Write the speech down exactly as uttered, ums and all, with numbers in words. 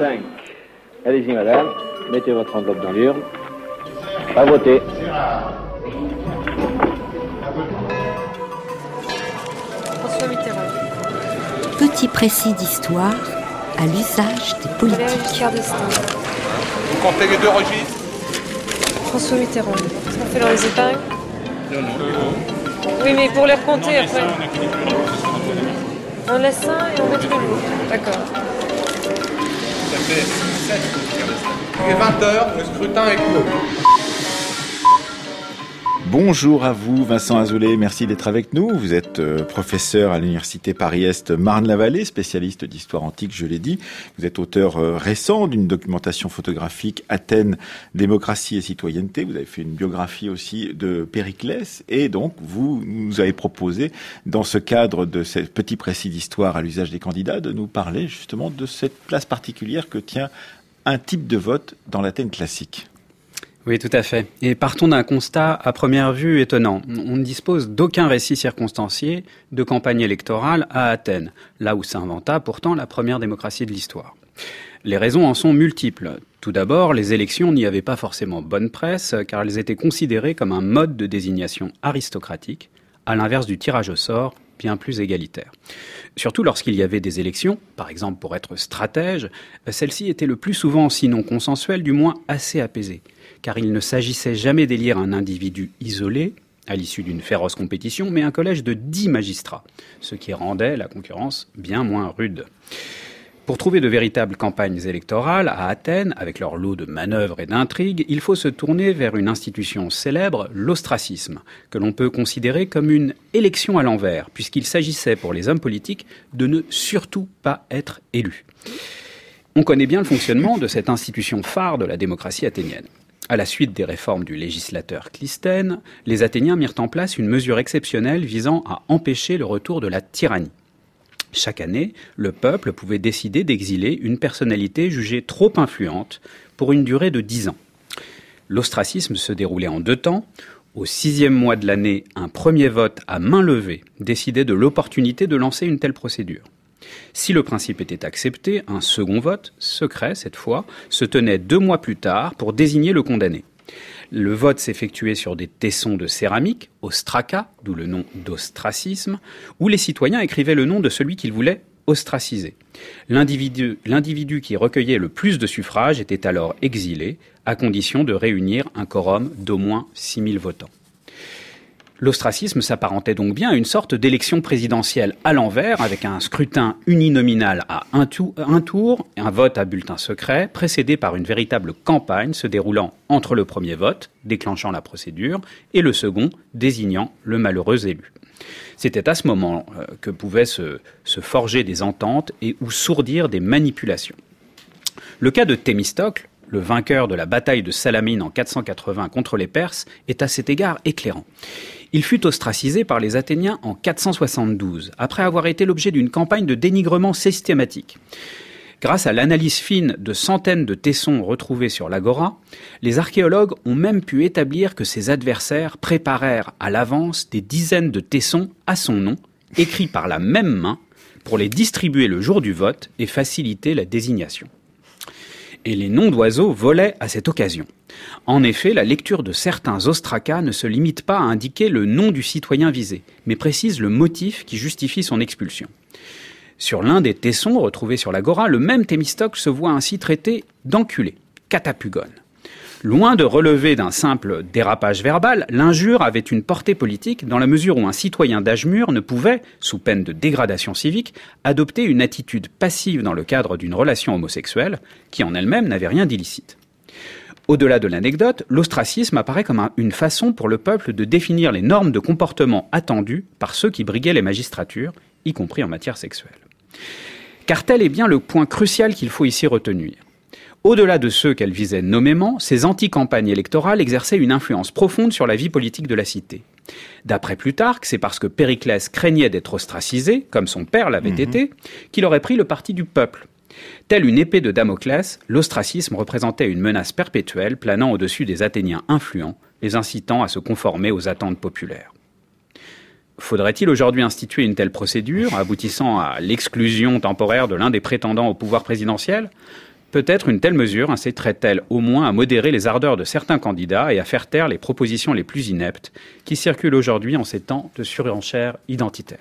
cinq. Allez-y, madame. Mettez votre enveloppe dans l'urne. À voter. François Mitterrand. Petit précis d'histoire à l'usage des politiques. Valéry Giscard d'Estaing. Vous comptez les deux registres? François Mitterrand. Qu'est-ce qu'on fait dans les épingles? Non, non. Oui, mais pour les recompter après. On laisse un et on met tous les jours. D'accord. Ça fait sept. Il est vingt heures, le scrutin est clos. Bonjour à vous, Vincent Azoulay, merci d'être avec nous. Vous êtes euh, professeur à l'université Paris-Est Marne-la-Vallée, spécialiste d'histoire antique, je l'ai dit. Vous êtes auteur euh, récent d'une documentation photographique Athènes, démocratie et citoyenneté. Vous avez fait une biographie aussi de Périclès et donc vous nous avez proposé, dans ce cadre de ce petit précis d'histoire à l'usage des candidats, de nous parler justement de cette place particulière que tient un type de vote dans l'Athènes classique. Oui, tout à fait. Et partons d'un constat à première vue étonnant. On ne dispose d'aucun récit circonstancié de campagne électorale à Athènes, là où s'inventa pourtant la première démocratie de l'histoire. Les raisons en sont multiples. Tout d'abord, les élections n'y avaient pas forcément bonne presse, car elles étaient considérées comme un mode de désignation aristocratique, à l'inverse du tirage au sort, bien plus égalitaire. Surtout lorsqu'il y avait des élections, par exemple pour être stratège, celles-ci étaient le plus souvent, sinon consensuelles, du moins assez apaisées. Car il ne s'agissait jamais d'élire un individu isolé, à l'issue d'une féroce compétition, mais un collège de dix magistrats, ce qui rendait la concurrence bien moins rude. Pour trouver de véritables campagnes électorales à Athènes, avec leur lot de manœuvres et d'intrigues, il faut se tourner vers une institution célèbre, l'ostracisme, que l'on peut considérer comme une élection à l'envers, puisqu'il s'agissait pour les hommes politiques de ne surtout pas être élus. On connaît bien le fonctionnement de cette institution phare de la démocratie athénienne. À la suite des réformes du législateur Clisthène, les Athéniens mirent en place une mesure exceptionnelle visant à empêcher le retour de la tyrannie. Chaque année, le peuple pouvait décider d'exiler une personnalité jugée trop influente pour une durée de dix ans. L'ostracisme se déroulait en deux temps. Au sixième mois de l'année, un premier vote à main levée décidait de l'opportunité de lancer une telle procédure. Si le principe était accepté, un second vote, secret cette fois, se tenait deux mois plus tard pour désigner le condamné. Le vote s'effectuait sur des tessons de céramique, ostraca, d'où le nom d'ostracisme, où les citoyens écrivaient le nom de celui qu'ils voulaient ostraciser. L'individu, l'individu qui recueillait le plus de suffrages était alors exilé, à condition de réunir un quorum d'au moins six mille votants. L'ostracisme s'apparentait donc bien à une sorte d'élection présidentielle à l'envers, avec un scrutin uninominal à un, tou- un tour, un vote à bulletin secret, précédé par une véritable campagne se déroulant entre le premier vote, déclenchant la procédure, et le second, désignant le malheureux élu. C'était à ce moment euh, que pouvaient se, se forger des ententes et ou sourdir des manipulations. Le cas de Thémistocle, le vainqueur de la bataille de Salamine en quatre cent quatre-vingts contre les Perses, est à cet égard éclairant. Il fut ostracisé par les Athéniens en quatre cent soixante-douze, après avoir été l'objet d'une campagne de dénigrement systématique. Grâce à l'analyse fine de centaines de tessons retrouvés sur l'agora, les archéologues ont même pu établir que ses adversaires préparèrent à l'avance des dizaines de tessons à son nom, écrits par la même main, pour les distribuer le jour du vote et faciliter la désignation. Et les noms d'oiseaux volaient à cette occasion. En effet, la lecture de certains ostracas ne se limite pas à indiquer le nom du citoyen visé, mais précise le motif qui justifie son expulsion. Sur l'un des tessons retrouvés sur l'agora, le même Thémistocle se voit ainsi traité d'enculé, catapugone. Loin de relever d'un simple dérapage verbal, l'injure avait une portée politique dans la mesure où un citoyen d'âge mûr ne pouvait, sous peine de dégradation civique, adopter une attitude passive dans le cadre d'une relation homosexuelle qui en elle-même n'avait rien d'illicite. Au-delà de l'anecdote, l'ostracisme apparaît comme un, une façon pour le peuple de définir les normes de comportement attendues par ceux qui briguaient les magistratures, y compris en matière sexuelle. Car tel est bien le point crucial qu'il faut ici retenir. Au-delà de ceux qu'elle visait nommément, ces anti-campagnes électorales exerçaient une influence profonde sur la vie politique de la cité. D'après Plutarque, c'est parce que Périclès craignait d'être ostracisé, comme son père l'avait mmh. été, qu'il aurait pris le parti du peuple. Telle une épée de Damoclès, l'ostracisme représentait une menace perpétuelle planant au-dessus des Athéniens influents, les incitant à se conformer aux attentes populaires. Faudrait-il aujourd'hui instituer une telle procédure, aboutissant à l'exclusion temporaire de l'un des prétendants au pouvoir présidentiel ? Peut-être une telle mesure inciterait-elle au moins à modérer les ardeurs de certains candidats et à faire taire les propositions les plus ineptes qui circulent aujourd'hui en ces temps de surenchère identitaire.